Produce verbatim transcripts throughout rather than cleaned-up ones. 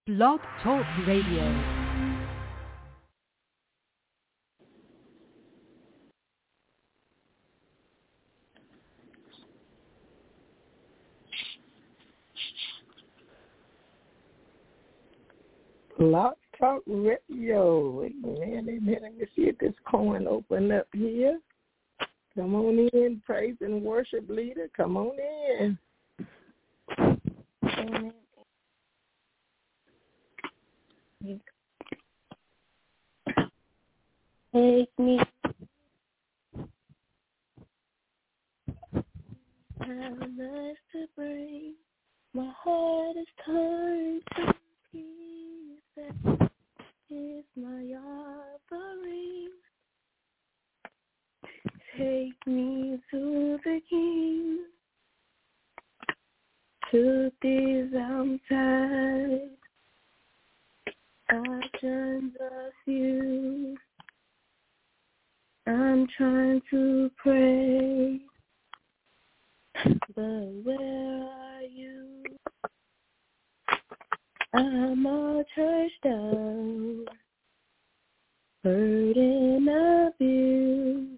Blog Talk Radio. Blog Talk Radio. Amen, amen. Let me see if this coin open up here. Come on in, praise and worship leader. Come on in. Amen. Take me. How much to bring? My heart is turned to peace. That is my offering. Take me to the King. Truth is I'm tired. I've done a few. I'm trying to pray, but where are you? I'm all churched out, burden of you.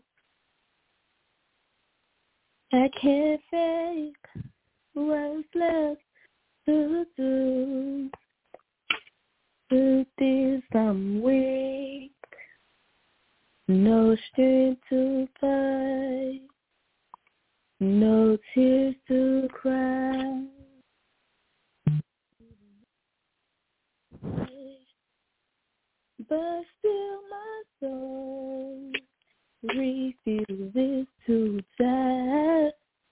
I can't fake what's left to do. Truth is I'm weak. No strength to fight, no tears to cry. But still my soul refuses to die.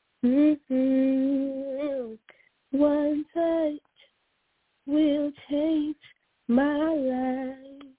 Mm-hmm. One touch will change my life.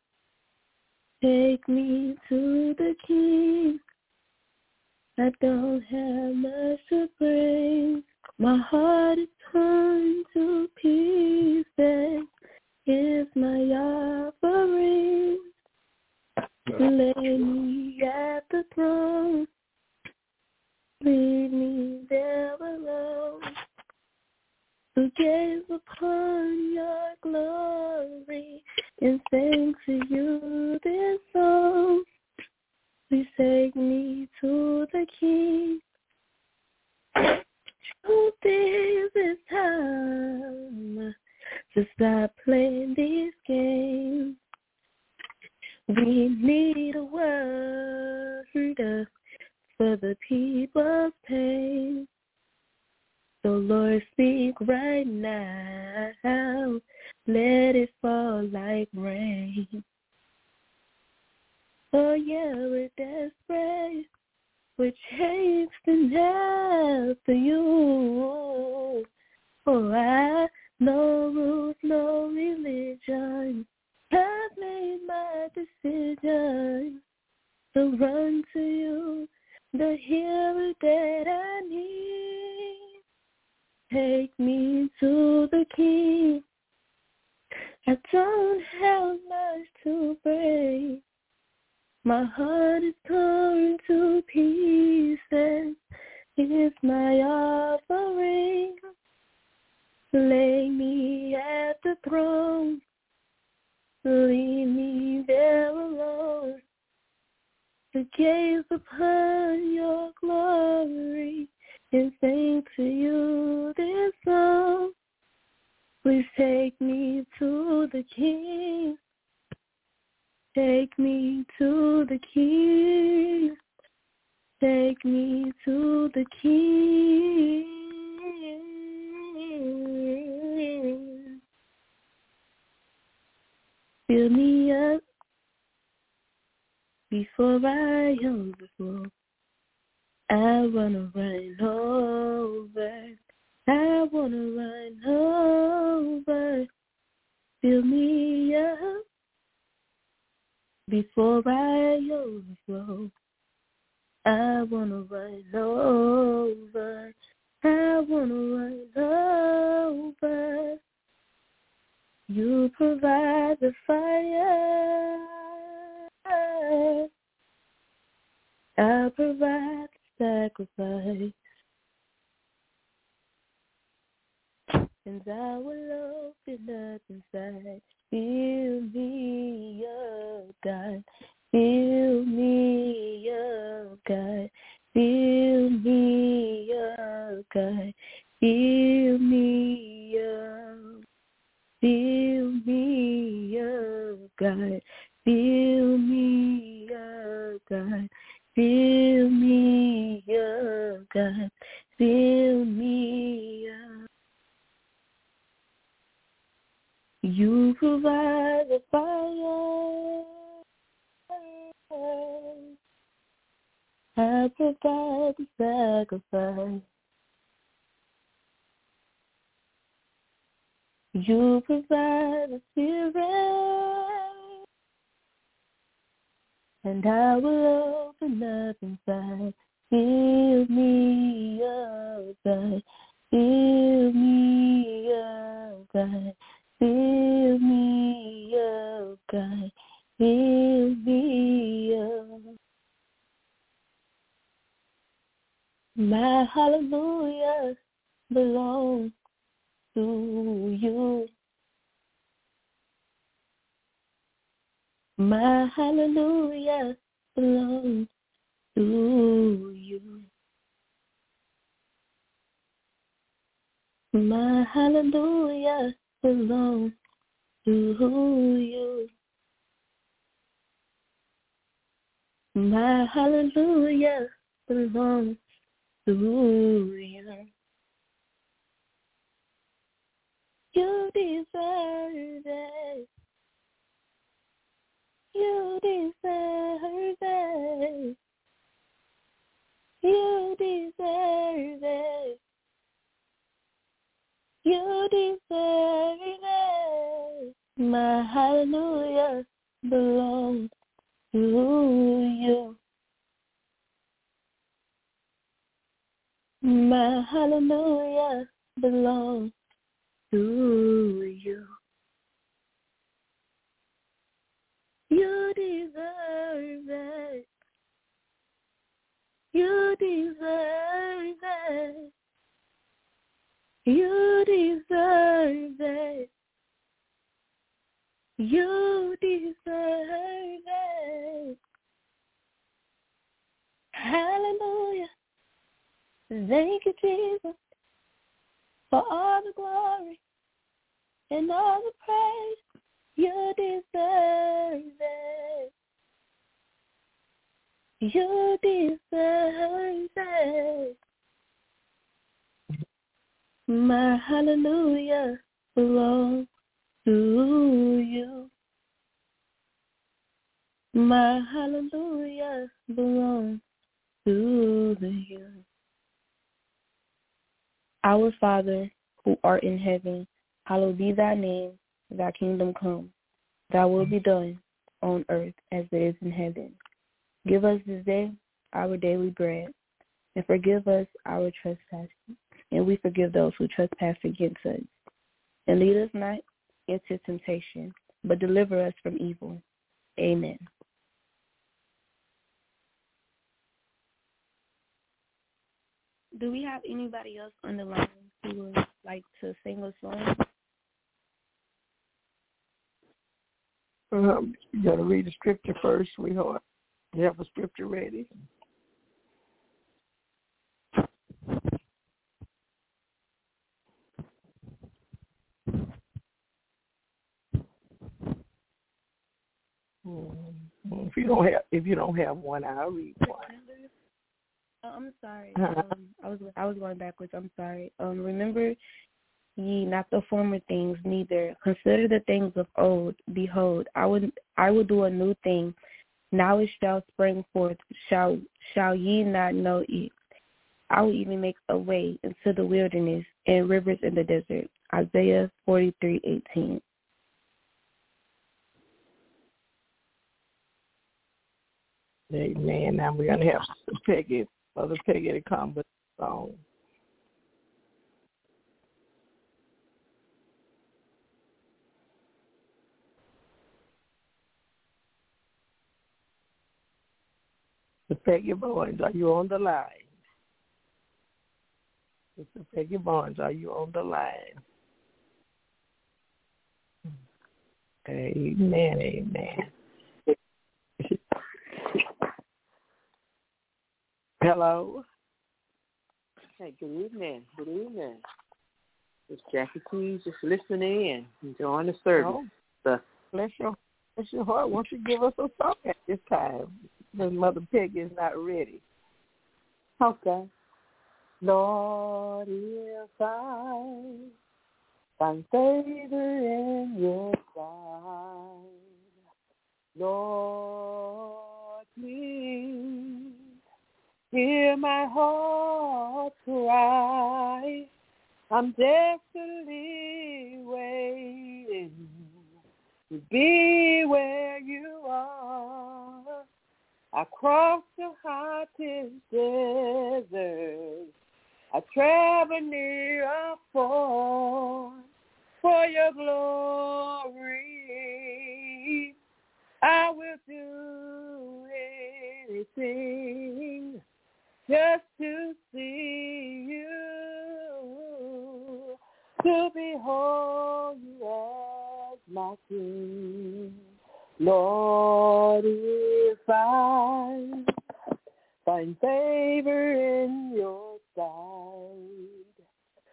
Take me to the King. I don't have much to bring. My heart is torn to pieces. Here's my offering. Lay me at the throne. Leave me there alone. Who gave upon your glory and sang to you this song. Please take me to the King. Truth is it's time to stop playing these games. We need a word for the people's pain. So Lord, speak right now. Let it fall like rain. Oh yeah, we're desperate. We're chasing after you. Oh, I no rules, no religion. I've made my decision to run to you, the hero that I need. Take me to the King. I don't have much to bring. My heart is torn to pieces. It's my offering. Lay me at the throne. Leave me there alone. To gaze upon your glory and sing to you this song. Please take me to the King. Take me to the King. Take me to the King. Fill me up before I overflow. I wanna run over. I wanna run over. Fill me up before I overflow. I wanna run over. I wanna run over. You provide the fire. I provide the sacrifice. and I will open up inside. Fill me up, God. Fill me up, God. Fill me up, God. Fill me up. Fill me up, God. Fill me up, God. Fill me up, God. Fill me up. You provide the fire. I provide the sacrifice. You provide the spirit, and I will open up inside. Fill me up, God. Fill me up, God. Fill me up, God. Fill me up. My hallelujah belongs to you. My hallelujah belongs to you. My hallelujah belongs to you. My hallelujah belongs to you. You deserve it. You deserve it. You deserve it. You deserve it. My hallelujah belongs to you. My hallelujah belongs to you. You deserve it. You deserve it. You deserve it. You deserve it. Hallelujah. Thank you, Jesus, for all the glory and all the praise. You deserve it. You deserve it. My hallelujah belongs to you. My hallelujah belongs to you. Our Father, who art in heaven, hallowed be thy name. Thy kingdom come. Thy will be done on earth as it is in heaven. Give us this day our daily bread, and forgive us our trespasses, and we forgive those who trespass against us. And lead us not into temptation, but deliver us from evil. Amen. Do we have anybody else on the line who would like to sing a song? Um, you got to read the scripture first, sweetheart. You have a scripture ready? Mm-hmm. If you don't have, if you don't have one, I'll read one. Oh, I'm sorry. Um, I was I was going backwards. I'm sorry. Um, remember ye not the former things, neither consider the things of old. Behold, I would I will do a new thing. Now it shall spring forth. Shall shall ye not know it? I will even make a way into the wilderness and rivers in the desert. Isaiah forty-three eighteen. Amen. Now we're gonna have Peggy, Mother Peggy, to come with the song. Sister Peggy Barnes, are you on the line? Sister Peggy Barnes, are you on the line? Amen, amen. Hello. Hey, good evening. Good evening. It's Jackie Keys just listening in, enjoying the service. Oh, so, bless your, bless your heart. Won't you give us a song at this time? Because Mother Peggy is not ready. Okay. Lord, if I find favor in your sight, Lord, please hear my heart cry. I'm desperately waiting to be where you are. I cross the hottest desert. I travel near or far for your glory. I will do anything just to see you, to behold you as my King. Lord, if I find favor in your sight,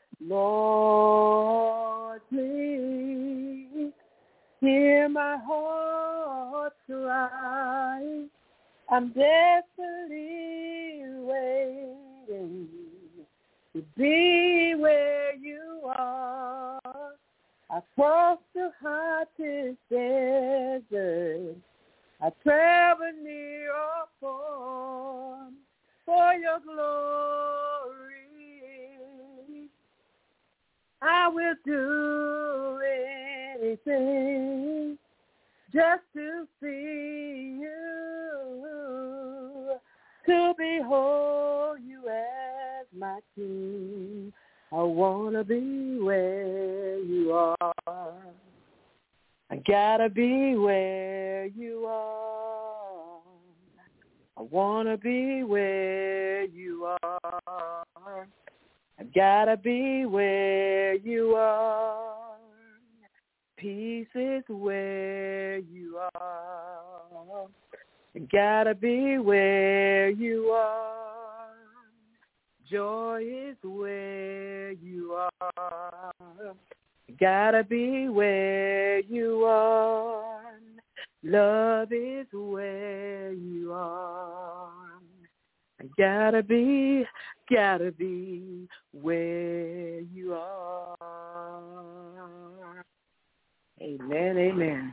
Lord, please hear my heart cry. I'm desperately waiting to be where you are. I cross the hottest desert. I travel near or far for your glory. I will do anything just to see you, to behold you as my King. I want to be where you are. I gotta be where you are. I want to be where you are. I gotta be where you are. Peace is where you are. I gotta be where you are. Joy is where you are. Gotta be where you are. Love is where you are. I gotta be, gotta be where you are. Amen, amen.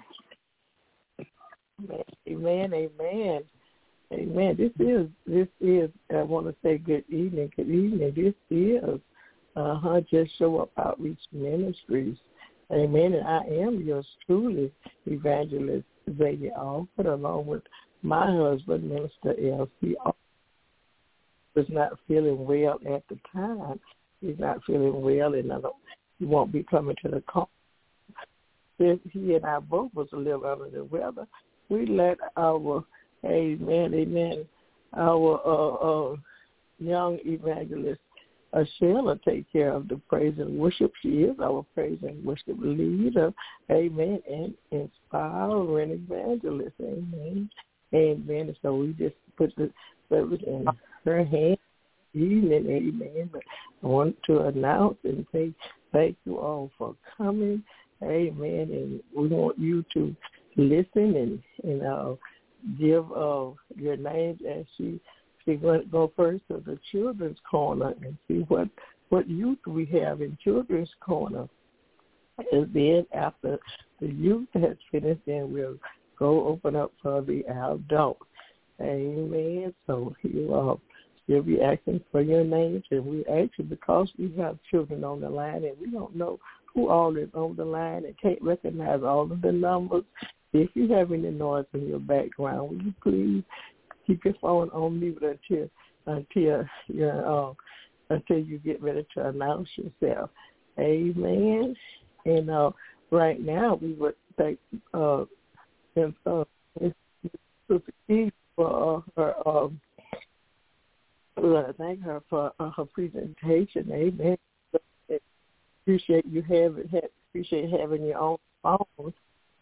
Amen, amen. Amen. This is, this is, I want to say good evening, good evening. This is uh-huh, Just Show Up Outreach Ministries. Amen. And I am yours truly, Evangelist Zadie Alford, along with my husband, Minister L C was not feeling well at the time. He's not feeling well, and I don't, he won't be coming to the call. Since he and I both was a little under the weather, we let our, amen, amen, our uh, uh, young evangelist, uh, Sheila, take care of the praise and worship. She is our praise and worship leader, amen, and inspiring evangelist, amen, amen. So we just put the service in her hand, evening, amen. But I want to announce and say thank you all for coming, amen. And we want you to listen and, and uh, give uh, your names as she she's going to go first to the Children's Corner and see what, what youth we have in Children's Corner. And then after the youth has finished, then we'll go open up for the adults. Amen. So you uh, you'll be asking for your names, and we actually, because we have children on the line and we don't know who all is on the line and can't recognize all of the numbers. If you have any noise in your background, will you please keep your phone on mute until until you uh, until you get ready to announce yourself. Amen. And uh, right now we would thank uh, and, uh, Sister Keith for uh, her. Um, we want to thank her for uh, her presentation. Amen. Appreciate you having appreciate having your own phone.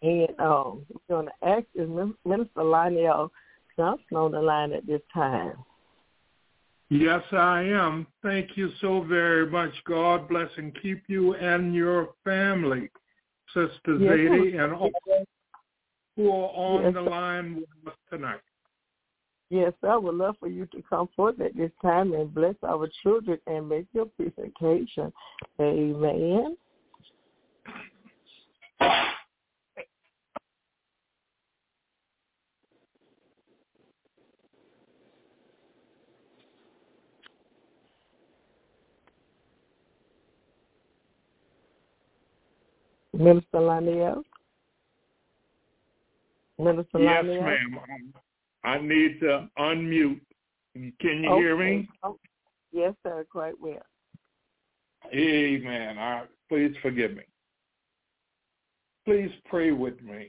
And um, we're going to ask is Minister Lionel Johnson on the line at this time. Yes, I am. Thank you so very much. God bless and keep you and your family, Sister Yes, Zadie, and all who are on yes, the line with us tonight. Yes, I would love for you to come forth at this time and bless our children and make your presentation. Amen. Minister Lionel? Minister Yes, Lionel? ma'am. I need to unmute. Can you okay. hear me? Oh, yes, sir, quite well. Amen. I, please forgive me. Please pray with me.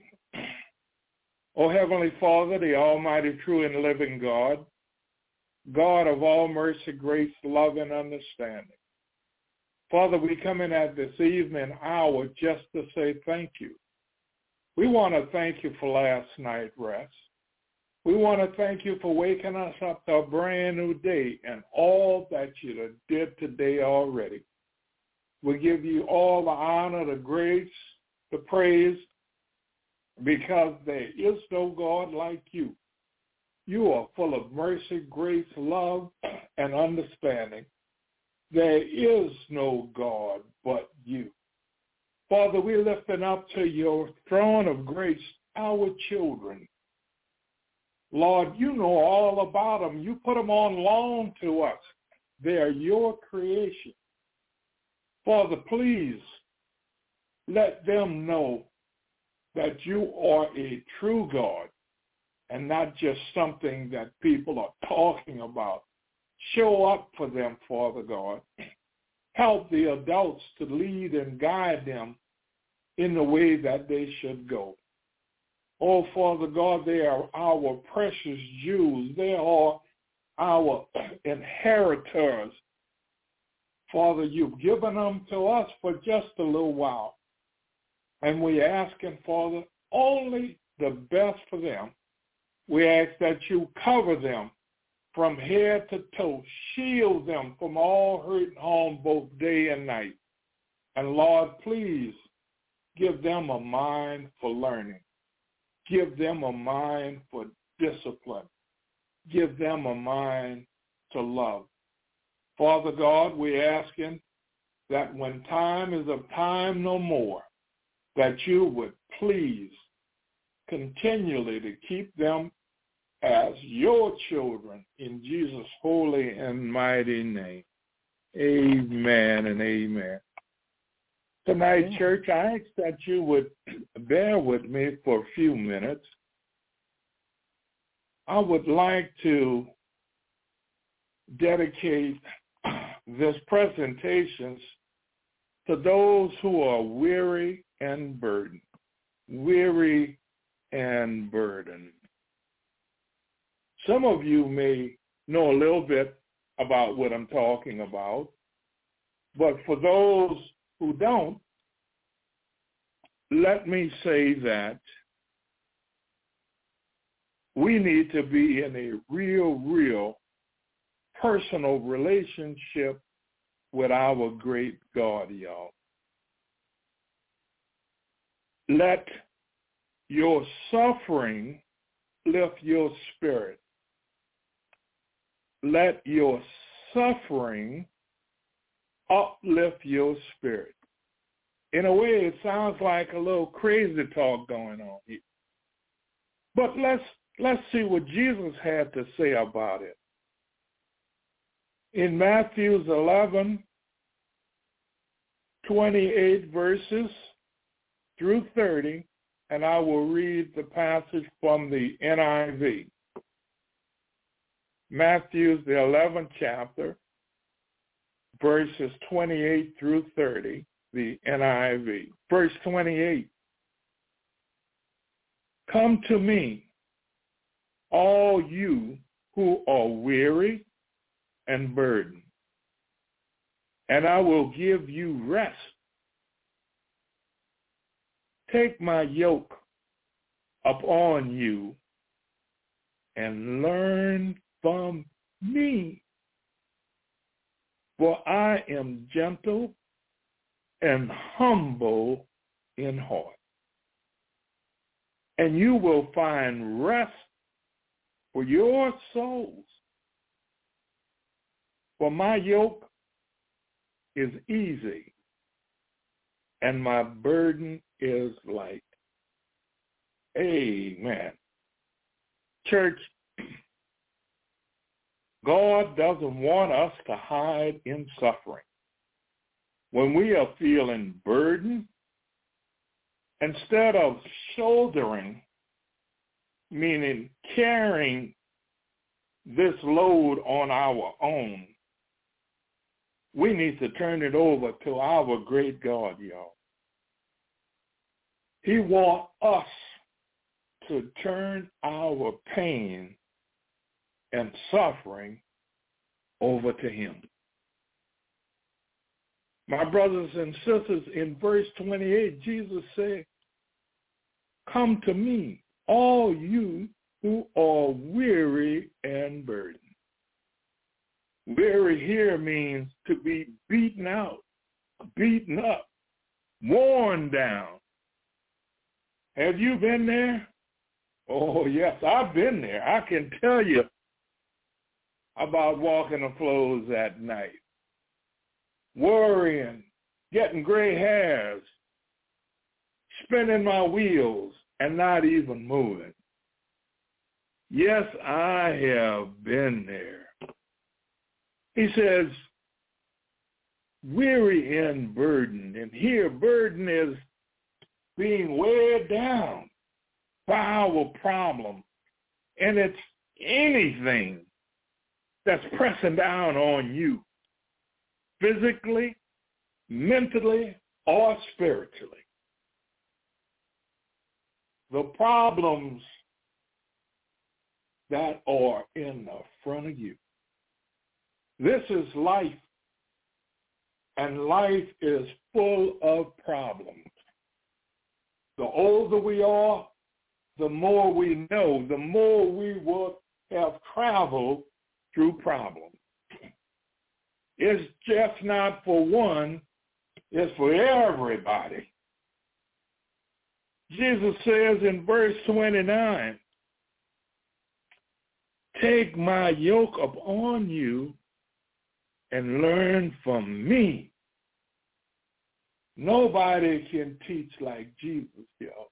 O Heavenly Father, the almighty, true, and living God, God of all mercy, grace, love, and understanding. Father, we come in at this evening hour just to say thank you. We want to thank you for last night's rest. We want to thank you for waking us up to a brand new day and all that you did today already. We give you all the honor, the grace, the praise, because there is no God like you. You are full of mercy, grace, love, and understanding. There is no God but you. Father, we're lifting up to your throne of grace our children. Lord, you know all about them. You put them on loan to us. They are your creation. Father, please let them know that you are a true God and not just something that people are talking about. Show up for them, Father God. Help the adults to lead and guide them in the way that they should go. Oh, Father God, they are our precious Jews. They are our inheritors. Father, you've given them to us for just a little while. And we're asking, Father, only the best for them. We ask that you cover them from head to toe. Shield them from all hurt and harm both day and night. And Lord, please give them a mind for learning. Give them a mind for discipline. Give them a mind to love. Father God, we're asking that when time is of time no more, that you would please continually to keep them as your children in Jesus' holy and mighty name. Amen and amen. Tonight, Amen. church, I ask that you would bear with me for a few minutes. I would like to dedicate this presentation to those who are weary and burdened. Weary and burdened. Some of you may know a little bit about what I'm talking about, but for those who don't, let me say that we need to be in a real, real personal relationship with our great God, y'all. Let your suffering lift your spirit. Let your suffering uplift your spirit. In a way, it sounds like a little crazy talk going on here. But let's let's see what Jesus had to say about it. In Matthew eleven, twenty-eight verses through thirty, and I will read the passage from the N I V. Matthew, the eleventh chapter, verses twenty-eight through thirty, the N I V. Verse twenty-eight. Come to me, all you who are weary and burdened, and I will give you rest. Take my yoke upon you and learn from me. For I am gentle and humble in heart, and you will find rest for your souls. For my yoke is easy, and my burden is light. Amen. Church, God doesn't want us to hide in suffering. When we are feeling burdened, instead of shouldering, meaning carrying this load on our own, we need to turn it over to our great God, y'all. He wants us to turn our pain and suffering over to him. My brothers and sisters, in verse twenty-eight, Jesus said, come to me, all you who are weary and burdened. Weary here means to be beaten out, beaten up, worn down. Have you been there? Oh, yes, I've been there. I can tell you about walking the floors at night, worrying, getting gray hairs, spinning my wheels, and not even moving. Yes, I have been there. He says, weary and burdened. And here, burden is being weighed down by our problem. And it's anything that's pressing down on you, physically, mentally, or spiritually. The problems that are in the front of you. This is life, and life is full of problems. The older we are, the more we know, the more we will have traveled through problems. It's just not for one, it's for everybody. Jesus says in verse twenty-nine, take my yoke upon you and learn from me. Nobody can teach like Jesus, y'all.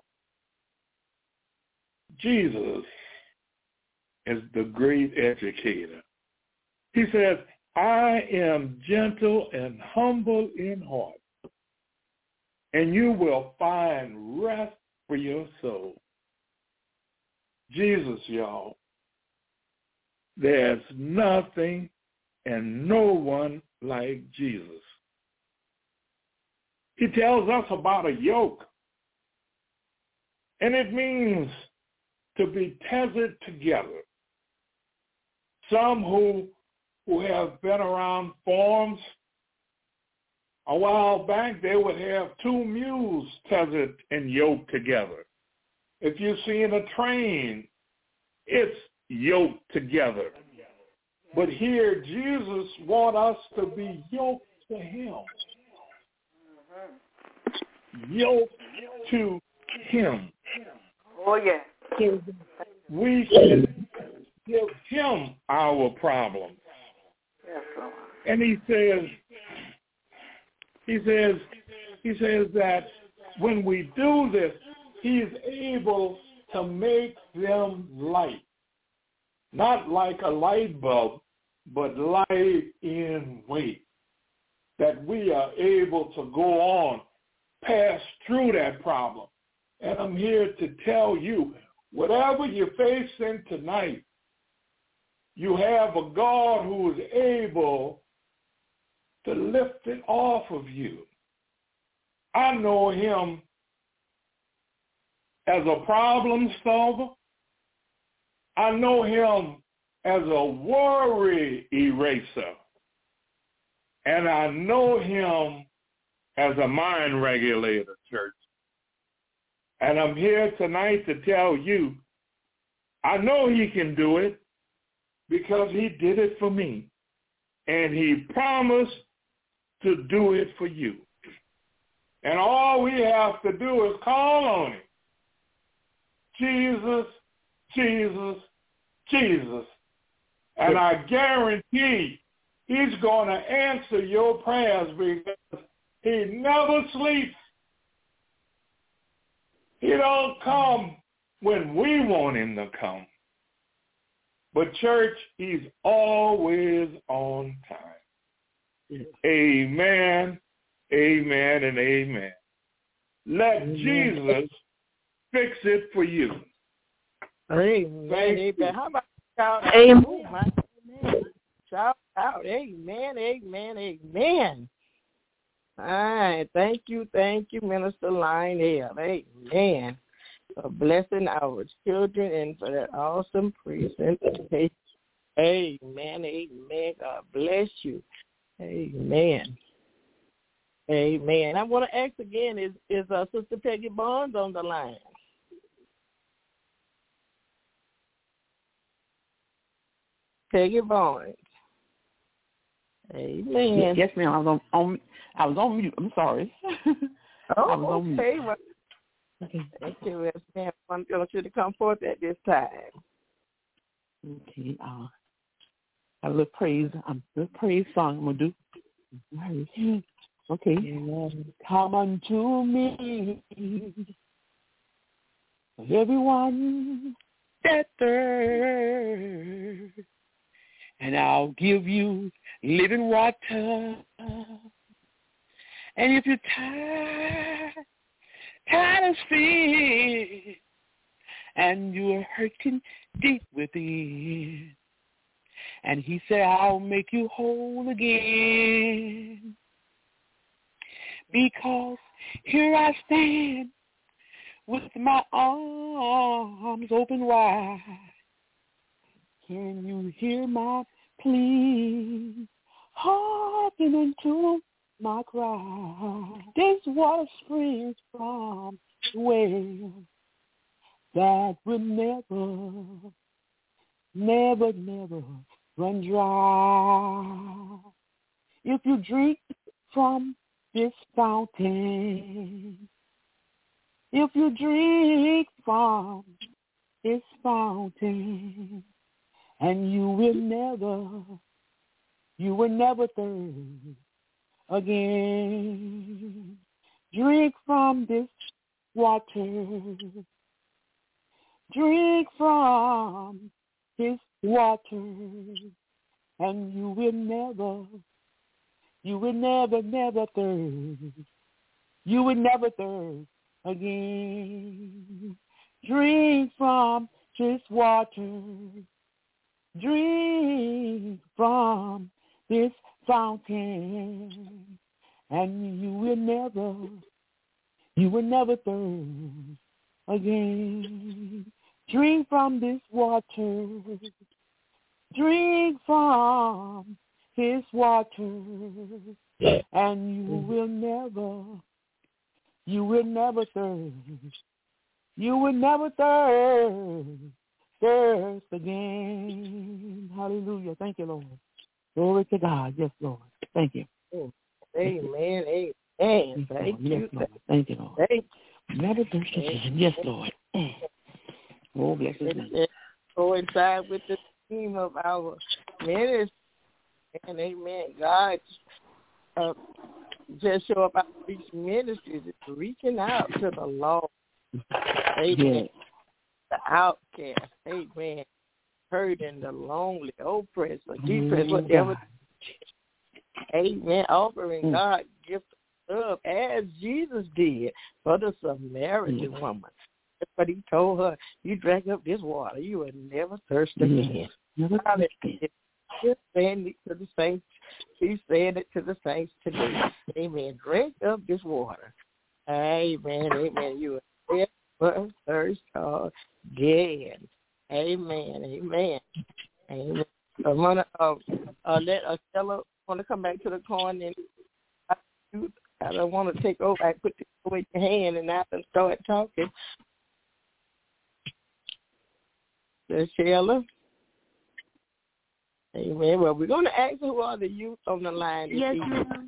Jesus is the great educator. He says, I am gentle and humble in heart, and you will find rest for your soul. Jesus, y'all, there's nothing and no one like Jesus. He tells us about a yoke, and it means to be tethered together. Some who who have been around farms, a while back, they would have two mules tethered and yoked together. If you've seen a train, it's yoked together. But here, Jesus wants us to be yoked to him. Yoked to him. Oh, yeah. We can give him our problems. Yes, Lord. And he says, he says, he says that when we do this, he is able to make them light. Not like a light bulb, but light in weight. That we are able to go on, pass through that problem. And I'm here to tell you, whatever you're facing tonight, you have a God who is able to lift it off of you. I know him as a problem solver. I know him as a worry eraser. And I know him as a mind regulator, church. And I'm here tonight to tell you, I know he can do it because he did it for me. And he promised to do it for you. And all we have to do is call on him. Jesus, Jesus, Jesus. And I guarantee he's going to answer your prayers because he never sleeps. He don't come when we want him to come. But church, he's always on time. Yes. Amen, amen, and amen. Let amen. Jesus fix it for you. Amen. Amen. How about shout out? Amen. Oh, my, amen. Shout out. Amen, amen, amen. All right. Thank you, thank you, Minister Lionel. Amen. For blessing our children and for that awesome presentation. Amen, amen. God bless you. Amen. Amen. I want to ask again, is, is uh, Sister Peggy Barnes on the line? Peggy Barnes. Amen. Yes, ma'am. I was on, on I was on mute. I'm sorry. Oh, I was on okay. mute. Well, thank you, yes, ma'am. I want you to come forth at this time. Okay. Uh, a little praise. Um, a little praise song I'm gonna do. Okay. Amen. Come unto me, everyone that thirsts, and I'll give you living water. And if you're tired, tired of sin, and you're hurting deep within, and he said, I'll make you whole again. Because here I stand with my arms open wide. Can you hear my plea? Hearken unto my cry. This water springs from the well that will never, never, never run dry. If you drink from this fountain, if you drink from this fountain, and you will never, you will never thirst again. Drink from this water. Drink from this water, and you will never, you will never, never thirst. You will never thirst again. Drink from this water. Drink from this fountain, and you will never, you will never thirst again. Drink from this water. Drink from this water, and you will never, you will never thirst. You will never thirst. Thirst again. Hallelujah. Thank you, Lord. Glory to God. Yes, Lord. Thank you. Amen. Amen. Thank, Thank you. Yes, Lord. Thank you, Lord. Thank never thirst again. Yes, Lord. Oh, bless his name. Coincide with the theme of our ministry. And amen. God uh, just show up these ministries, reaching out to the Lord. Amen. Yes. The outcast, amen, hurting, the lonely, oppressed, or depressed, whatever. Amen. Offering mm. God gift of love as Jesus did for the Samaritan mm. woman. That's what he told her. You drank up this water, you will never thirst again. Never thirst again. He's saying it to the saints. He's saying it to the saints today. Amen. Drink up this water. Amen. Amen. You will never thirst again. Amen. Amen. Amen. I want to uh, uh, let Estella want to come back to the coin and I don't want to take over. I put it away your hand and I can start talking. So, Sheila. Amen. Well, we're going to ask who are the youth on the line. Yes, ma'am.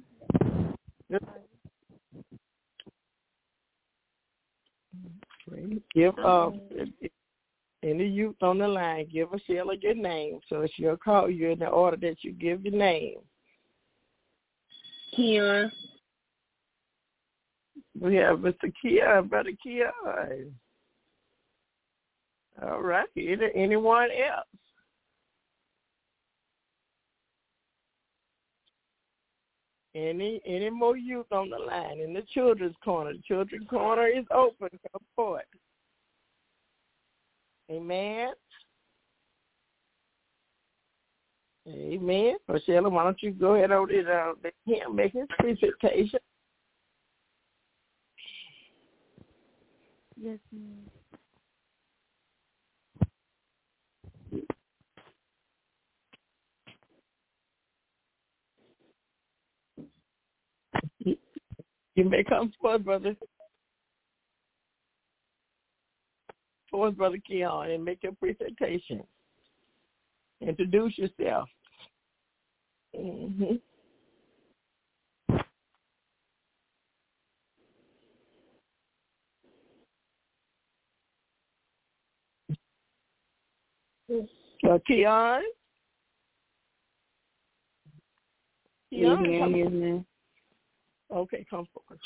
Give uh, any youth on the line, give a Sheila your name, so she'll call you in the order that you give your name. Keon. We have Mister Keon, Brother Keon. All right. Any, anyone else? Any any more youth on the line in the children's corner? The children's corner is open. Come forward. Amen. Amen. Rochelle, why don't you go ahead over and uh, let him make his presentation? Yes, ma'am. You may come forward, brother. Forward, Brother Keon, and make your presentation. Introduce yourself. Mm-hmm. Uh, Keon? Keon, Yes, ma'am. come Yes, ma'am. Okay, come forward.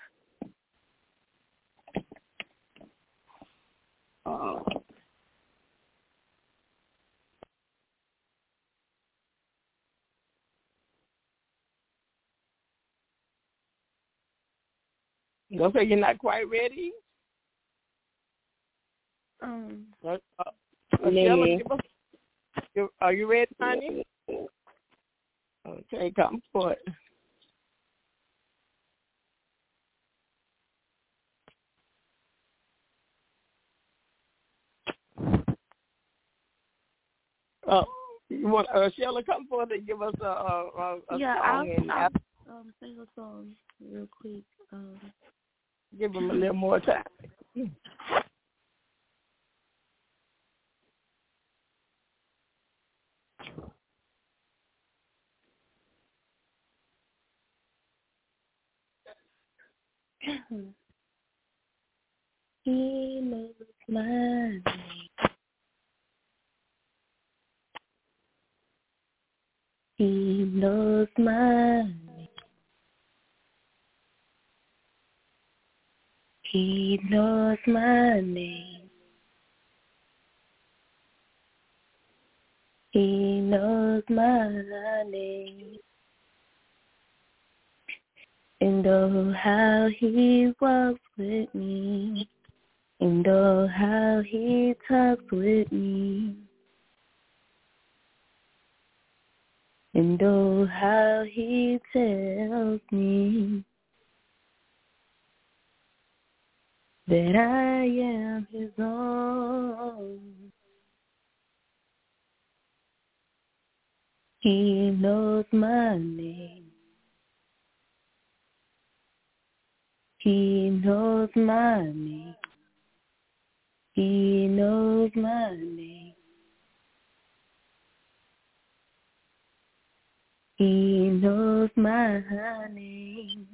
Uh, okay, you're not quite ready? Um, Uh, uh, Shella, give us, you, are you ready, honey? Okay, come forward. Uh, you want uh, Shella come forward and give us a, a, a yeah, song I'll, and I'll um, sing a song real quick. Um, give them a little more time. He knows my name. He knows my name. He knows my name. He knows my name. And oh, how he walks with me. And oh, how he talks with me. And oh, how he tells me that I am his own. He knows my name. He knows my name. He knows my name. He knows my name.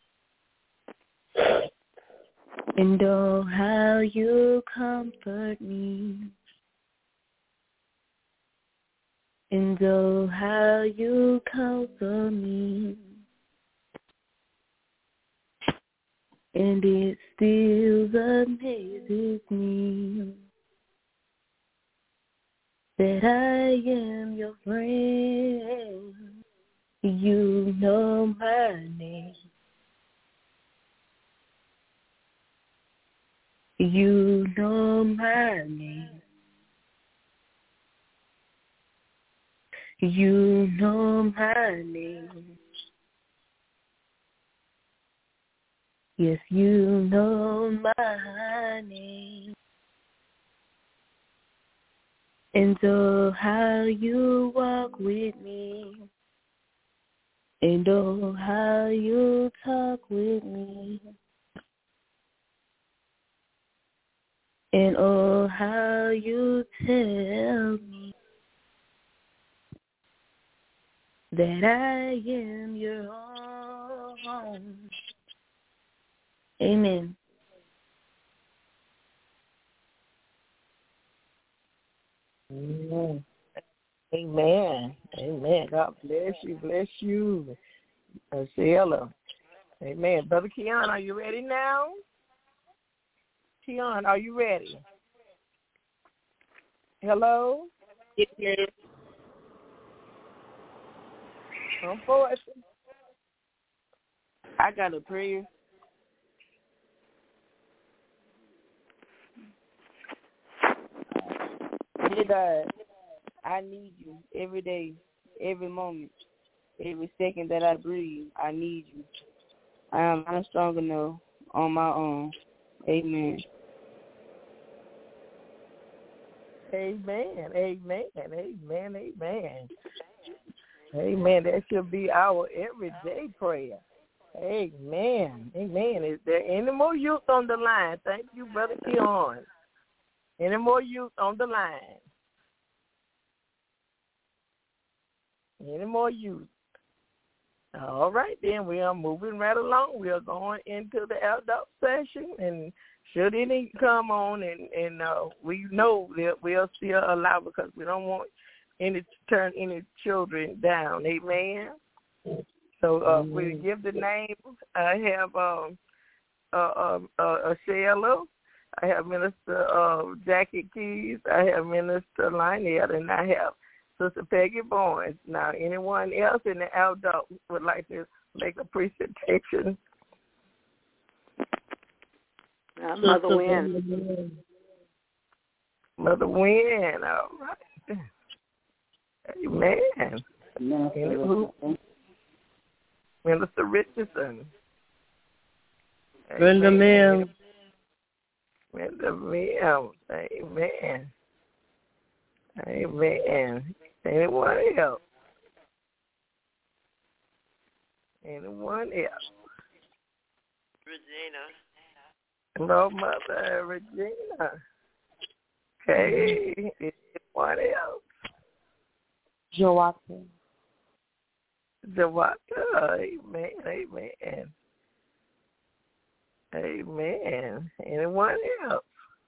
And oh, how you comfort me. And oh, how you counsel me. And it still amazes me that I am your friend. You know my name. You know my name. You know my name. Yes, you know my name. And oh, how you walk with me. And oh, how you talk with me. And oh, how you tell me that I am your own. Amen. Amen. Amen. Amen. God bless you. Bless you, uh, Sheila. Amen. Brother Keon, are you ready now? Keon, are you ready? Hello? Yes. Come forward. I got a prayer. Dear God, I need you every day, every moment, every second that I breathe. I need you. I am not strong enough on my own. Amen. Amen. Amen. Amen. Amen. Amen. That should be our everyday prayer. Amen. Amen. Is there any more youth on the line? Thank you, Brother Keon. Any more youth on the line? Any more youth? All right, then we are moving right along. We are going into the adult session, and should any come on, and, and uh, we know that we'll still allow, because we don't want any to turn any children down. Amen. So uh, we give the names. I have um, uh, uh, uh, Sheila. I have Minister uh, Jackie Keys. I have Minister Lionel, and I have Sister Peggy Barnes. Now, anyone else in the adult would like to make a presentation? Uh, Mother Wynn. Mother Wynn, all right. Amen. Minister, Minister Richardson. Brenda Mills. Brenda Mills. Amen. Amen. Anyone else? Anyone else? Regina. Hello, Mother Regina. Okay. Anyone else? Joaquin. Joaquin. Amen. Amen. Amen. Anyone else?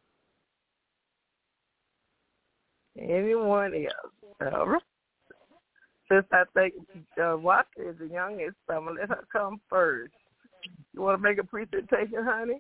Anyone else? All right. Since I think uh, Walker is the youngest, I'm going to let her come first. You want to make a presentation, honey?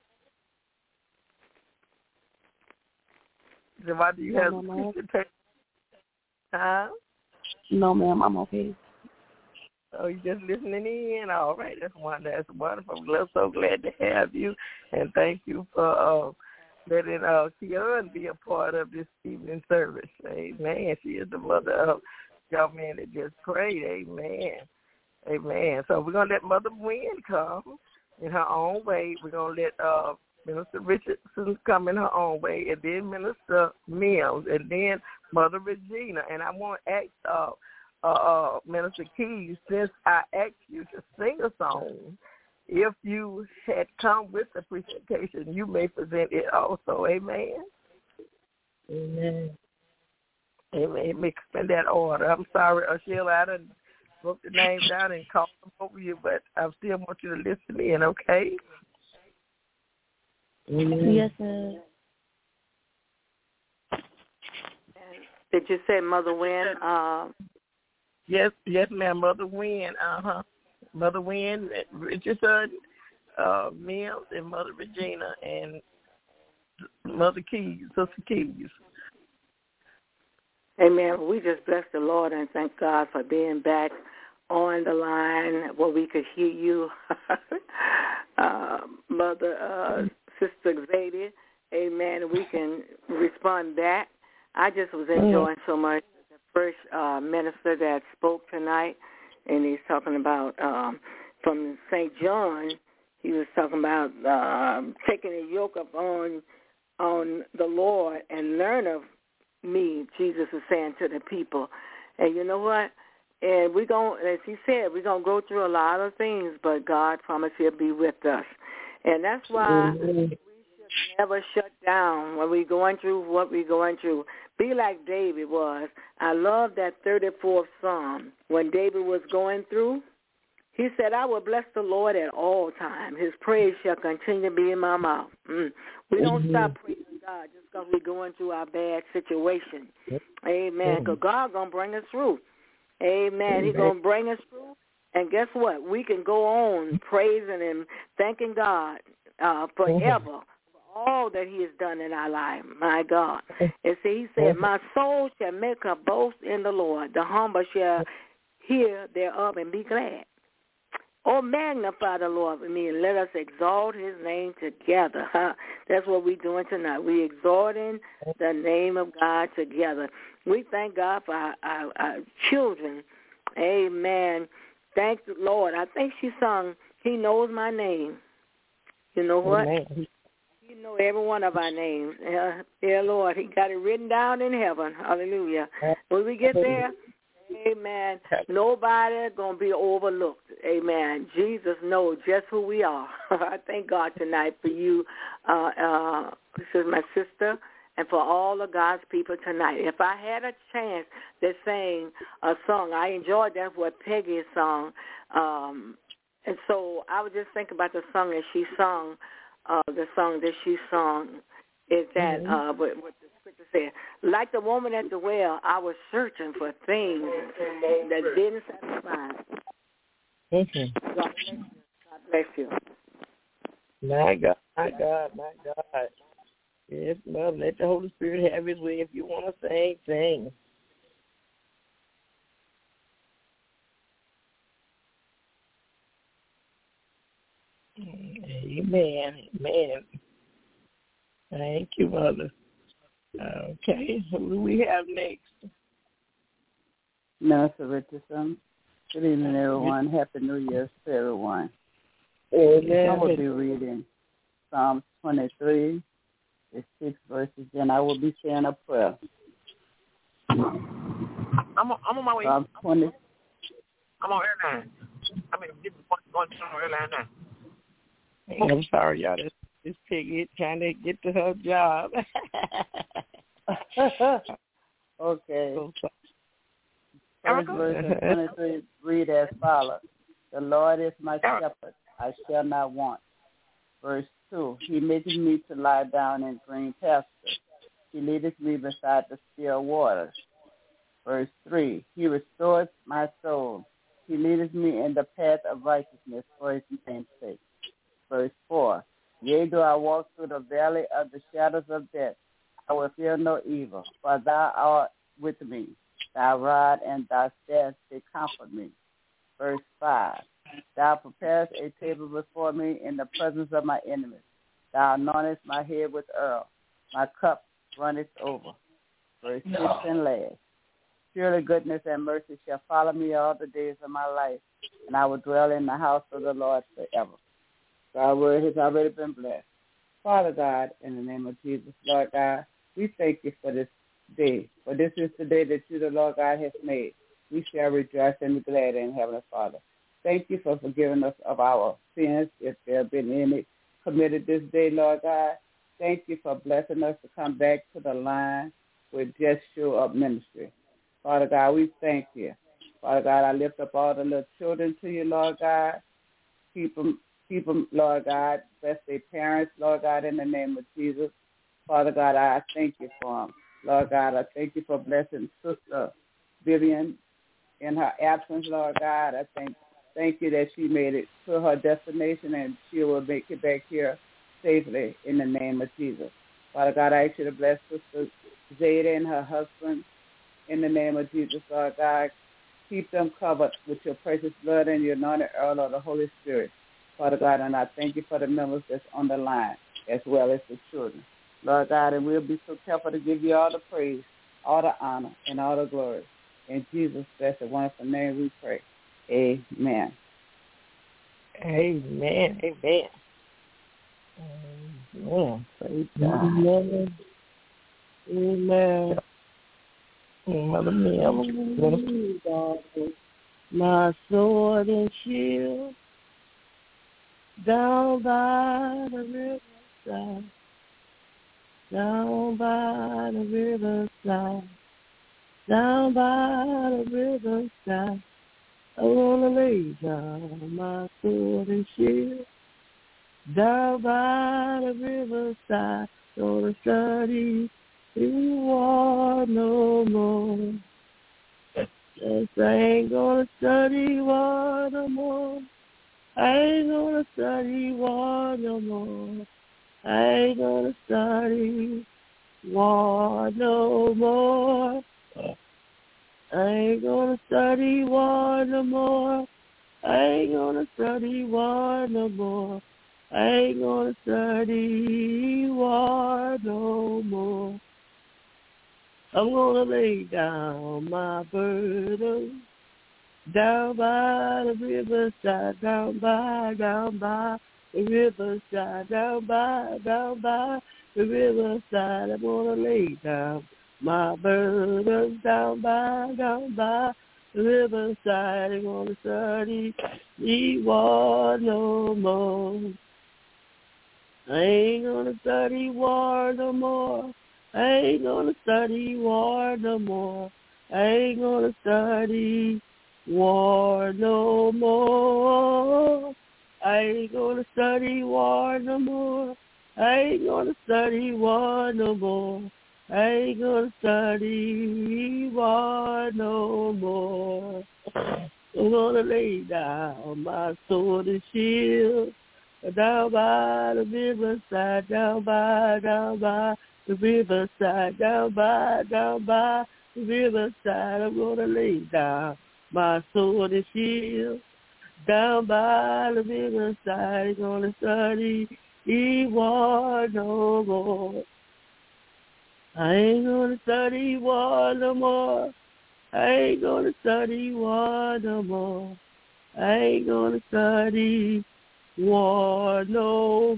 Why do you No, have ma'am. a presentation? Huh? No, ma'am, I'm okay. Oh, you just listening in? All right. That's wonderful. That's wonderful. We're so glad to have you, and thank you for uh, letting uh, Keon be a part of this evening service. Amen. She is the mother of young man that just prayed. Amen. Amen. So we're going to let Mother Wynn come in her own way. We're going to let uh, Minister Richardson come in her own way, and then Minister Mills, and then Mother Regina. And I want to ask uh, uh, uh, Minister Keys, since I asked you to sing a song, if you had come with the presentation, you may present it also. Amen. Amen. Amen. Mix in that order. I'm sorry, Sheila, I done wrote the name down and called them over you, but I still want you to listen in, okay? Amen. Yes, ma'am. Did you say Mother Wynn? Uh, Yes, yes, ma'am. Mother Wynn, uh-huh. Mother Wynn, Richardson, uh, Mills, and Mother Regina, and Mother Keys, Sister Keys. Amen. We just bless the Lord and thank God for being back on the line where we could hear you, uh, Mother, uh, Sister Xavier. Amen. We can respond back. I just was enjoying so much the first uh, minister that spoke tonight, and he's talking about um, from Saint John. He was talking about uh, taking a yoke upon on the Lord and learn of me, Jesus is saying to the people. And you know what? And we're going, as he said, we're going to go through a lot of things, but God promised he'll be with us. And that's why we should never shut down when we're going through what we're going through. Be like David was. I love that thirty-fourth Psalm. When David was going through, he said, I will bless the Lord at all times. His praise shall continue to be in my mouth. Mm. We don't mm-hmm. stop praising God just because we're going through our bad situation. Amen. Because God going to bring us through. Amen. He's going to bring us through. And guess what? We can go on praising him, thanking God uh, forever for all that he has done in our life. My God. And see, he said, my soul shall make a boast in the Lord. The humble shall hear thereof and be glad. Oh, magnify the Lord with me and let us exalt his name together. Huh? That's what we're doing tonight. We're exalting the name of God together. We thank God for our, our, our children. Amen. Thank the Lord. I think she sung, He Knows My Name. You know what? Amen. He knows every one of our names. Yeah, yeah, Lord. He got it written down in heaven. Hallelujah. When we get there, amen, nobody going to be overlooked. Amen. Jesus knows just who we are. I thank God tonight for you, uh, uh, this is my sister, and for all of God's people tonight. If I had a chance to sing a song, I enjoyed that what Peggy sung. Um, and so I was just thinking about the song that she sung, uh, the song that she sung is that mm-hmm. uh, what, what the scripture said. Like the woman at the well, I was searching for things that didn't satisfy. Mm-hmm. God bless you. God bless you. My God, my God, my God. Yes, well, let the Holy Spirit have his way. If you want to sing, sing. Amen, amen. Thank you, Mother. Okay, who do we have next? Minister Richardson. Good evening, everyone. Happy New Year to everyone. Amen. I will be reading Psalms twenty-three, the six verses, then I will be saying a prayer. I'm on, I'm on my way. Psalms twenty. I'm on airline. I mean, going to airline now. I'm sorry, y'all. This, this piggy trying to get to her job. Okay. First verse of twenty-three read as follows. The Lord is my shepherd. I shall not want. Verse two. He maketh me to lie down in green pastures. He leadeth me beside the still waters. Verse three. He restoreth my soul. He leadeth me in the path of righteousness for his name's sake. Verse four. Yea, though I walk through the valley of the shadows of death, I will fear no evil, for thou art with me. Thy rod and thy staff, they comfort me. Verse five. Thou preparest a table before me in the presence of my enemies. Thou anointest my head with oil. My cup runneth over. Verse six and last. Surely goodness and mercy shall follow me all the days of my life, and I will dwell in the house of the Lord forever. Our word has already been blessed. Father God, in the name of Jesus, Lord God, we thank you for this day. For this is the day that you, the Lord God, has made. We shall rejoice and be glad in Heavenly Father. Thank you for forgiving us of our sins, if there have been any committed this day, Lord God. Thank you for blessing us to come back to the line with Just Show Up Ministry. Father God, we thank you. Father God, I lift up all the little children to you, Lord God. Keep them Keep them, Lord God. Bless their parents, Lord God, in the name of Jesus. Father God, I thank you for them. Lord God, I thank you for blessing Sister Vivian in her absence, Lord God. I thank thank you that she made it to her destination and she will make it back here safely in the name of Jesus. Father God, I ask you to bless Sister Zayda and her husband in the name of Jesus, Lord God. Keep them covered with your precious blood and your anointed oil of the Holy Spirit. Father God, and I thank you for the members that's on the line as well as the children. Lord God, and we'll be so careful to give you all the praise, all the honor, and all the glory. In Jesus' blessed and wonderful name we pray. Amen. Amen. Amen. Amen. Praise God. Amen. Amen. Mother Mary. my sword and shield, down by the riverside, down by the riverside, down by the riverside. I wanna lay down my sword and shield, down by the riverside. Gonna study in war no more. Yes, I ain't gonna study war no more. I ain't gonna study war no more. I ain't gonna study war no more. I ain't gonna study war no more. I ain't gonna study war no more. I ain't gonna study war no more. I'm gonna lay down my burden, down by the riverside, down by, down by the riverside, down by, down by the riverside. I'm gonna lay down my burden, down by, down by the riverside. I'm gonna study the war no more. I ain't gonna study war no more. I ain't gonna study war no more. I ain't gonna study war no more. I ain't gonna study war no more. I ain't gonna study war no more. I ain't gonna study war no more. I'm gonna lay down my sword and shield, down by the riverside, down by, down by the riverside, down by, down by the riverside. I'm gonna lay down my sword and shield, down by the riverside. I'm gonna study war no more. I ain't gonna study war no more. I ain't gonna study war no more. I ain't gonna study war no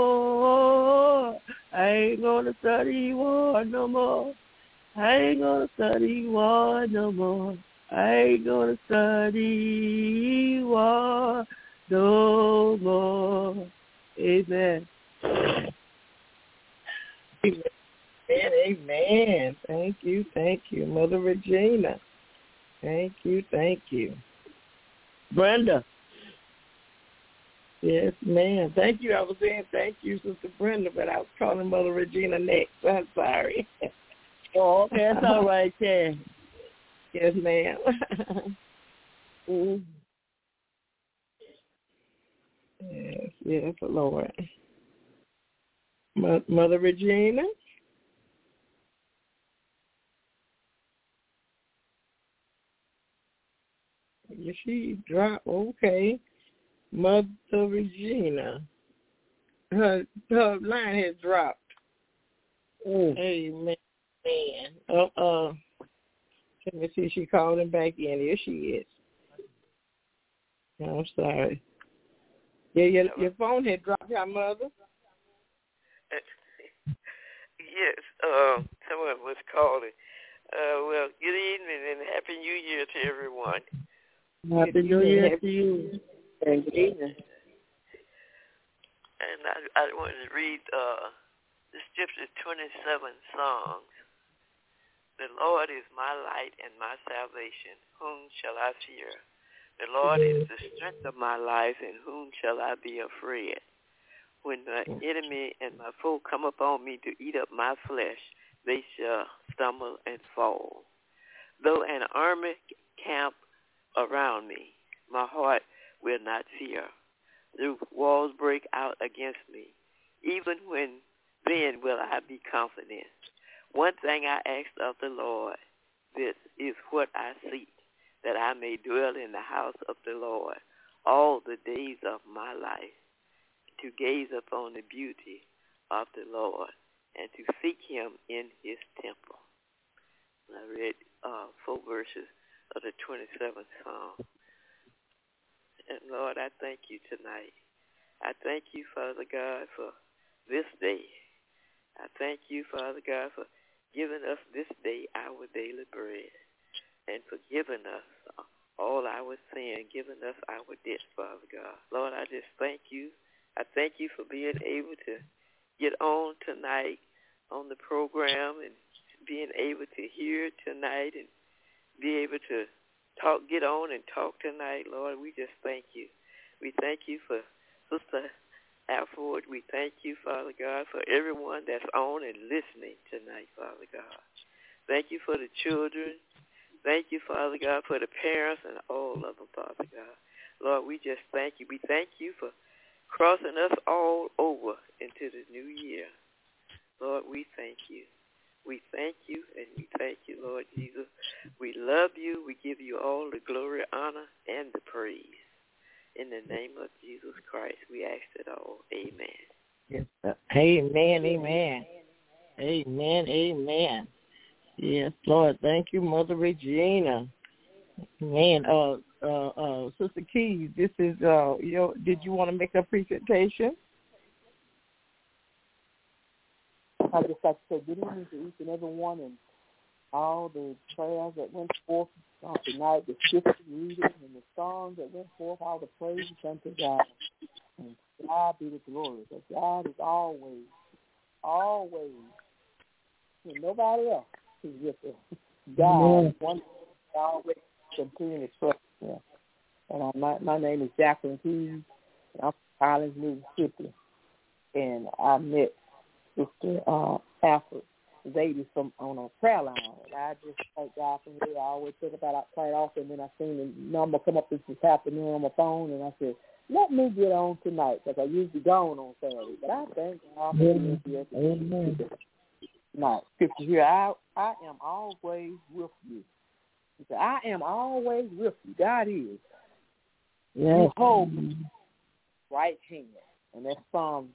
more. I ain't gonna study war no more. I ain't gonna study war no more. I ain't gonna study war no more. Amen. Amen, amen. Thank you, thank you, Mother Regina. Thank you, thank you. Brenda. Yes, ma'am. Thank you. I was saying thank you, Sister Brenda, but I was calling Mother Regina next. I'm sorry. Oh, okay, that's all right, then. Yes, ma'am. mm-hmm. Yes, yes, Lord. Mother Regina? She dropped. Okay. Mother Regina. Her, her line has dropped. Mm. Amen. Uh, uh, let me see. She called him back in. Here she is. I'm sorry. Yeah, your, your phone had dropped, your mother. Yes, uh, someone was calling. Uh, well, good evening and Happy New Year to everyone. Happy New Year to you. And good evening. And I, I wanted to read uh, the scripture, twenty-seven songs. The Lord is my light and my salvation. Whom shall I fear? The Lord is the strength of my life, and whom shall I be afraid? When my enemy and my foe come upon me to eat up my flesh, they shall stumble and fall. Though an army camp around me, my heart will not fear. The walls break out against me. Even when then will I be confident. One thing I asked of the Lord, this is what I seek, that I may dwell in the house of the Lord all the days of my life, to gaze upon the beauty of the Lord and to seek him in his temple. I read uh, four verses of the twenty-seventh Psalm. And Lord, I thank you tonight. I thank you, Father God, for this day. I thank you, Father God, for giving us this day our daily bread and for giving us all our sin, giving us our debts, Father God. Lord, I just thank you. I thank you for being able to get on tonight on the program and being able to hear tonight and be able to talk, get on and talk tonight. Lord, we just thank you. We thank you for Sister Alford. We thank you, Father God, for everyone that's on and listening tonight, Father God. Thank you for the children. Thank you, Father God, for the parents and all of them, Father God. Lord, we just thank you. We thank you for crossing us all over into the new year. Lord, we thank you. We thank you and we thank you, Lord Jesus. We love you. We give you all the glory, honor, and the praise. In the name of Jesus Christ, we ask it all. Amen. Yes, sir. Amen, amen. Amen, amen. Yes, Lord. Thank you, Mother Regina. Man, uh, uh, uh, Sister Keys, this is, uh, your, did you want to make a presentation? I just like to say good evening to each and every one and all the prayers that went forth on tonight, the scripture reading and the songs that went forth, all the praises unto God. And God be the glory. Because God is always, always, and nobody else is with us. God is one always continue to trust Him. And uh, my my name is Jacqueline Keys, and I'm from Collins, Mississippi. And I met Sister uh, Alfred Zadie from on a prayer line. And I just thank God for her. I always think about it quite often. And then I seen the number come up this afternoon on my phone, and I said, let me get on tonight, because I usually gone on Saturday. But I thank God for being here tonight. Scripture here, I, I am always with you. He said, I am always with you. God is. Yes. You hold me right hand. And that's Psalm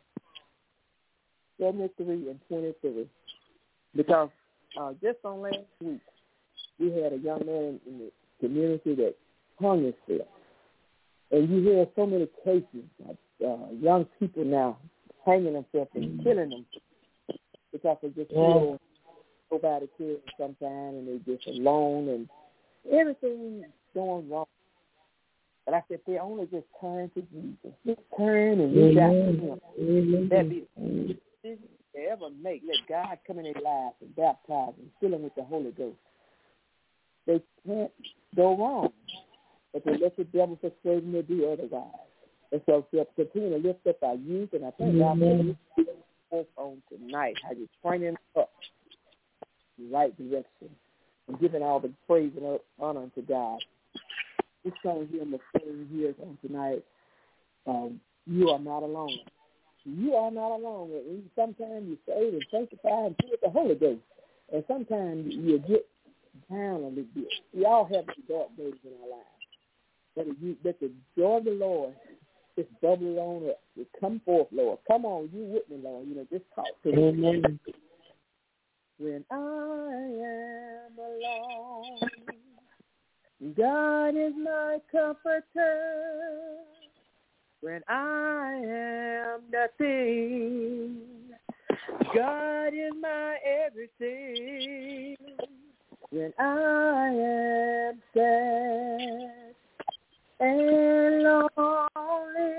seventy-three and twenty-three. Because uh, just on last week, we had a young man in the community that hung himself. And you hear so many cases of uh, young people now hanging themselves and killing themselves because they just feel nobody cares sometimes, and they just alone and everything going wrong. But I said, they only just turn to Jesus. Just turn and reach out to Him. That be the decision they ever make. Let God come in their lives and baptize and fill them with the Holy Ghost. They can't go wrong. But they let the devil persuade them to do otherwise. And so we'll continue to lift up our youth, and I thank God for this on tonight, how you're training up in the right direction and giving all the praise and honor to God. This song here in the same here on tonight, um, you are not alone. You are not alone. And sometimes you save and sanctify and fill with the Holy Ghost. And sometimes you get down a little bit. We all have dark days in our lives. But you, let the joy of the Lord just bubble on up. Just come forth, Lord. Come on, you with me, Lord. You know, just talk to me. Amen. When I am alone, God is my comforter. When I am nothing, God is my everything. When I am sad and lonely,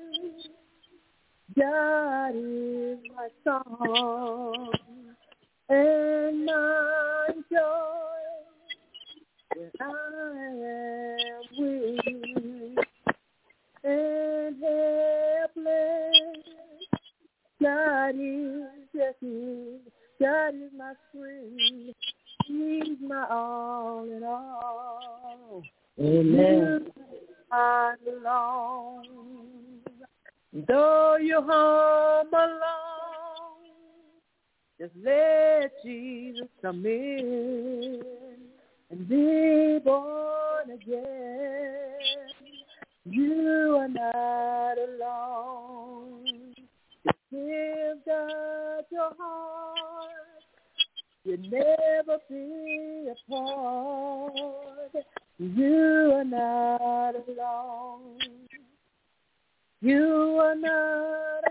God is my song and my joy. When I am weak and helpless, God is refuge. God is my strength. He's my all in all. Amen. I belong. Though you're home alone, just let Jesus come in and be born again. You are not alone. Just give God your heart. You'll never be apart. You are not alone. You are not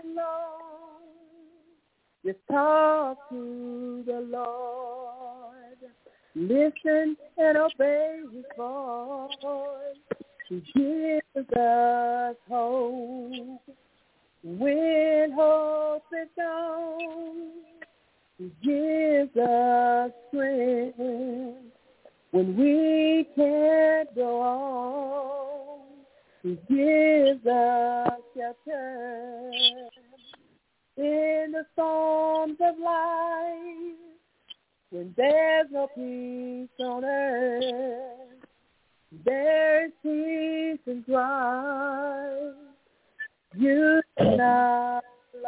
alone. Just talk to the Lord. listen and obey his voice. He gives us hope when hope is gone. He gives us strength when we can't go on. He gives us shelter in the storms of life when there's no peace on earth. There's peace in Christ. You are not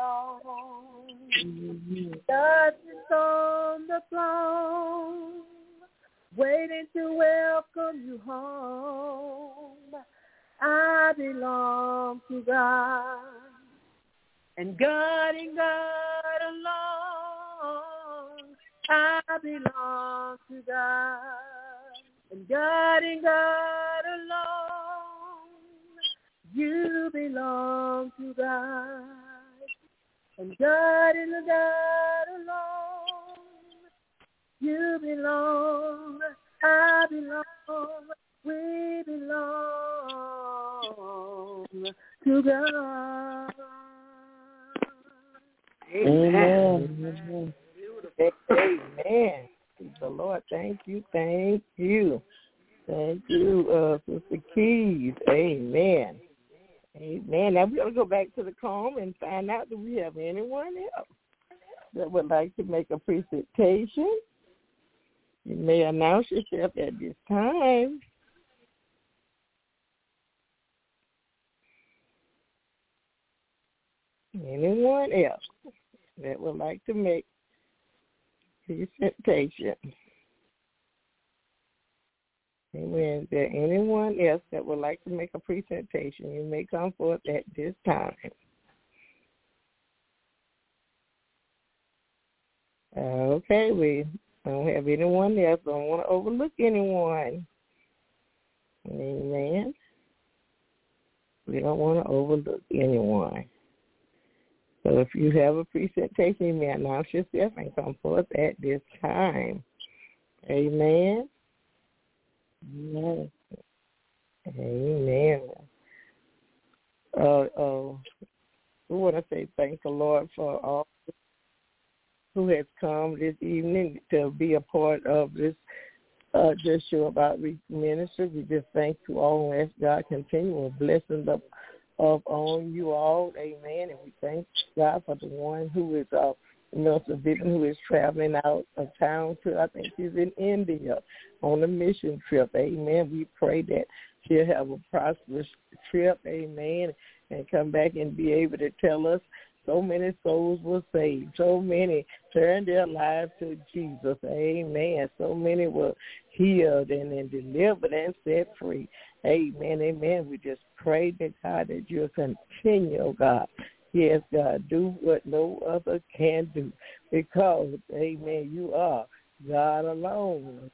alone. God is on the throne, waiting to welcome you home. I belong to God, and God and God alone. I belong to God, and God and God alone. You belong to God, and God and God alone. You belong, I belong, we belong to God. Amen. Amen. The Lord, thank you, thank you. Thank you, uh, Sister Keys. Amen. Amen. Now we're going to go back to the comb and find out, do we have anyone else that would like to make a presentation? You may announce yourself at this time. Anyone else that would like to make a presentation? Amen. Is there anyone else that would like to make a presentation? You may come forth at this time. Okay, we don't have anyone else. Don't want to overlook anyone. Amen. We don't want to overlook anyone. So if you have a presentation, you may announce yourself and come forth at this time. Amen. Amen. Amen. Uh, uh, we want to say thank the Lord for all who has come this evening to be a part of this uh, just show about ministry. We just thank you all and ask God continual blessings of, of on you all. Amen. And we thank God for the one who is uh, Minister Vivian, who is traveling out of town to, I think she's in India on a mission trip. Amen. We pray that she'll have a prosperous trip. Amen. And come back and be able to tell us so many souls were saved. So many turned their lives to Jesus. Amen. So many were healed and, and delivered and set free. Amen. Amen. We just pray to God that you'll continue, oh God. Yes, God, do what no other can do because, amen, you are God alone.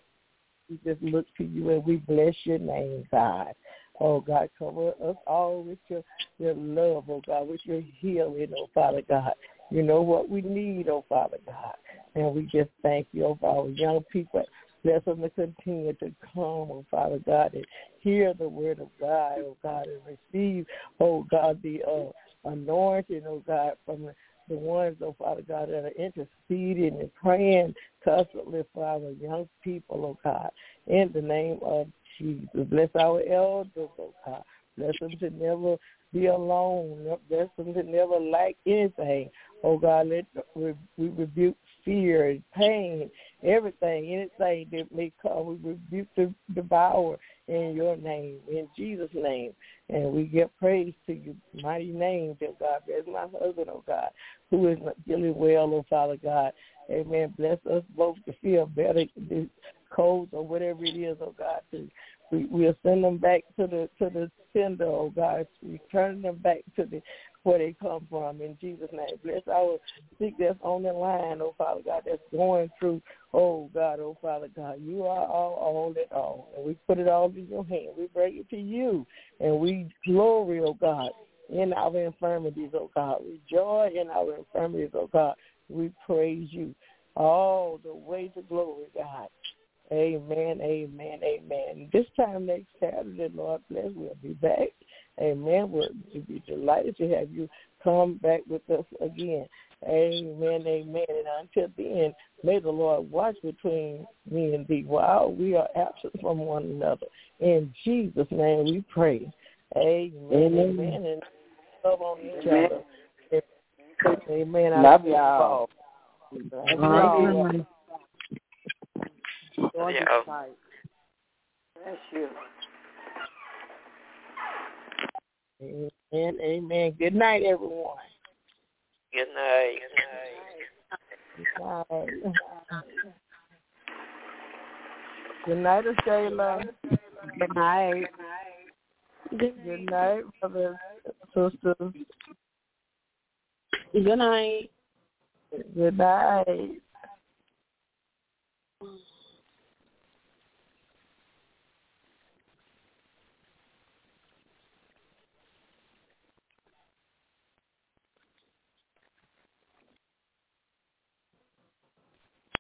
We just look to you and we bless your name, God. Oh, God, cover us all with your, your love, oh, God, with your healing, oh, Father God. You know what we need, oh, Father God. And we just thank you, oh, for our young people. Bless them to continue to come, oh, Father God, and hear the word of God, oh, God, and receive, oh, God, the uh, anointing, oh, God, from the, the ones, oh, Father God, that are interceding and praying constantly for our young people, oh, God, in the name of Jesus. Bless our elders, oh, God. Bless them to never be alone. Bless them to never lack anything. Oh, God, let we rebuke fear and pain, everything, anything that may come. We rebuke the devour in your name, in Jesus' name. And we give praise to your mighty name, dear God. Bless my husband, oh, God, who is not feeling well, oh, Father God. Amen. Bless us both to feel better, this colds or whatever it is, oh, God, to We, we'll send them back to the to the sender, oh God. Return them back to the where they come from in Jesus' name. Bless our sick that's on the line, oh Father God, that's going through, oh God, oh Father God. You are all, all in all. And we put it all in your hand. We bring it to you. And we glory, oh God, in our infirmities, oh God. We joy in our infirmities, oh God. We praise you all the way to glory, God. Amen, amen, amen. This time next Saturday, Lord bless, we'll be back. Amen. We'll be delighted to have you come back with us again. Amen, amen. And until then, may the Lord watch between me and thee while we are absent from one another. In Jesus' name we pray. Amen, amen. amen. And love on each amen. other. Amen. I love y'all. Love y'all. Yeah. Bless you. Amen, amen. Good night, everyone. Good night. Good night. Good night, Shayla. Good night. Good night, brothers and sisters. Good night. Good night.